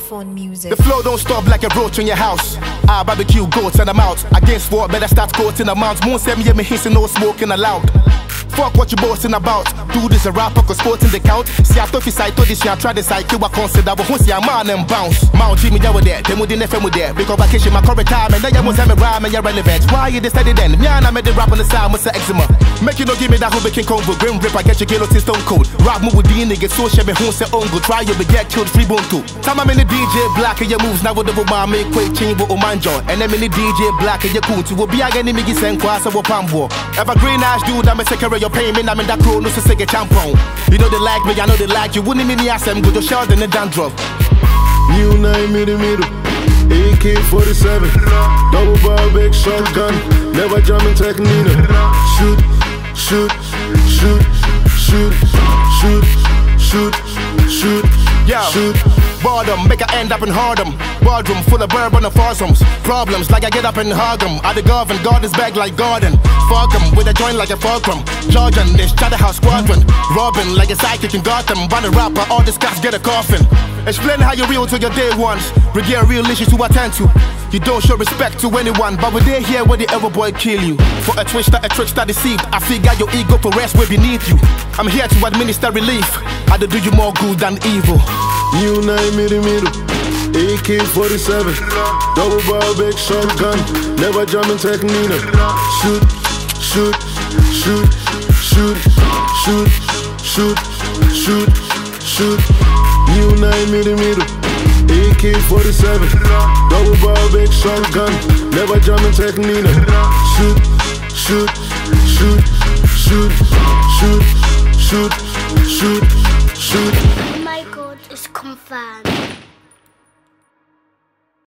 Microphone music. The flow don't stop like a roach in your house. I barbecue goats and I'm out. Against what? Better start quoting amounts. Moon send me hissing, no smoking allowed. Fuck what you boasting about. Do this a rapper cause sporting the count. See I thought this I told this I try this I kill I consider. But who see a man and bounce. Mount Jimmy Jawa there, then we didn't FM there. Because vacation my current time and now you must have a rhyme and you're relevant. Why you decided then? Me and I made the rap on the sound, Mr. Eczema. Make you no give me that whole King Congo. Grim Rip, I get your guillotine stone cold. Rap move with the niggas, so shabby who say ungo. Try you be get killed free bone too. Time I'm in the DJ black and your moves now with the woman make quick change with Omanjo. And I'm in the DJ black and your cool to will be again in Miggy Sen Kwasa or Pambo. Evergreen ass dude, I'm a secretary your payment. I'm in that crew, no so say get champon. You know they like me, I know they like you. Wouldn't mean ask them, go to shout in the dandruff. New 9mm, AK-47, double barrel big shotgun, never jamming technique. Shoot, shoot, shoot, shoot, shoot, shoot, shoot, yo, shoot. Boredom, make I end up in Hardem. Boardroom full of bourbon and foursomes. Problems like I get up and hug 'em. I the govern, God is back like Gordon. Fuck 'em with a joint like a fulcrum. Georgian, this Charterhouse squadron. Robin like a psychic in Gotham. Ban a rapper, all these cats get a coffin. Explain how you real to your day ones. Bring your real issues to attend to. You don't show respect to anyone, but we they here where the ever boy kill you. For a trickster deceived. I figure your ego for rest way beneath you. I'm here to administer relief. I do you more good than evil. New 9mm, AK-47, double barrel big shotgun, never jamming technique. Shoot, shoot, shoot, shoot, shoot, shoot, shoot, shoot. New 9mm, AK-47, double barrel big shotgun, never jamming technique. Shoot, shoot, shoot, shoot, shoot, shoot, shoot, shoot. My God is confirmed.